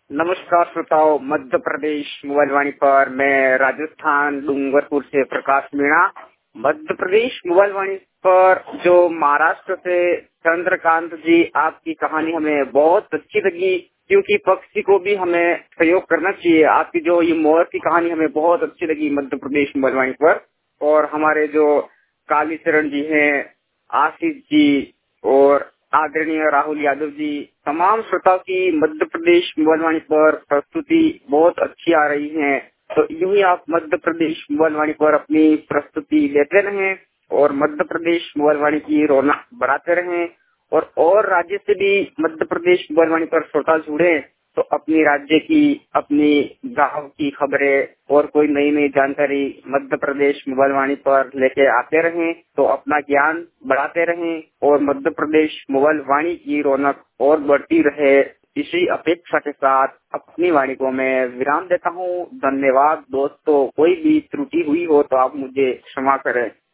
नमस्कार श्रोताओं, मध्य प्रदेश मोबाइल वाणी पर मैं राजस्थान डूंगरपुर से प्रकाश मीणा। मध्य प्रदेश मोबाइल वाणी पर जो महाराष्ट्र से चंद्रकांत जी, आपकी कहानी हमें बहुत अच्छी लगी, क्योंकि पक्षी को भी हमें सहयोग करना चाहिए। आपकी जो ये मोर की कहानी हमें बहुत अच्छी लगी मध्य प्रदेश मोबाइल वाणी पर। और हमारे जो कालीचरण जी हैं, आशीष जी और आदरणीय राहुल यादव जी, तमाम श्रोताओं की मध्य प्रदेश मोबाइल वाणी पर प्रस्तुति बहुत अच्छी आ रही है। तो यूं ही आप मध्य प्रदेश मोबाइल वाणी पर अपनी प्रस्तुति लेते रहें और मध्य प्रदेश मोबाइल वाणी की रौनक बढ़ाते रहें। और राज्य से भी मध्य प्रदेश मोबाइल वाणी पर श्रोता जुड़े तो अपनी राज्य की, अपनी गांव की खबरें और कोई नई नई जानकारी मध्य प्रदेश मोबाइल वाणी पर लेके आते रहें, तो अपना ज्ञान बढ़ाते रहें और मध्य प्रदेश मोबाइल वाणी की रौनक और बढ़ती रहे। इसी अपेक्षा के साथ अपनी वाणी को मैं विराम देता हूँ। धन्यवाद दोस्तों। कोई भी त्रुटि हुई हो तो आप मुझे क्षमा करें।